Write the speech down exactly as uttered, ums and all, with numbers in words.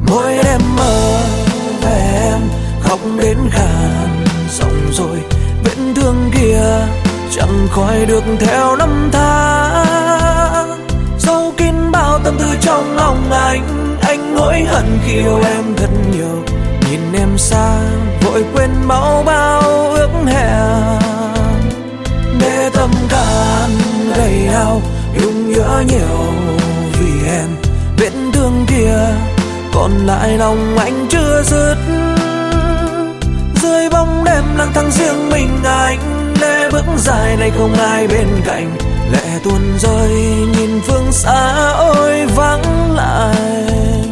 Mỗi đêm mơ về em khóc đến khàn giọng rồi, vết thương kia chẳng khỏi được theo năm tháng. Sâu kín bao tâm tư trong lòng anh, anh hối hận khi yêu em thật nhiều. Nhìn em xa vội quên mau bao ước hẹn, để tâm can gầy hao nhung nhớ nhiều vì em. Vết thương kia còn lại lòng anh chưa dứt, dưới bóng đêm lang thang riêng mình anh. Lê bước dài này không ai bên cạnh, lệ tuôn rơi nhìn phương xa ôi vắng lại.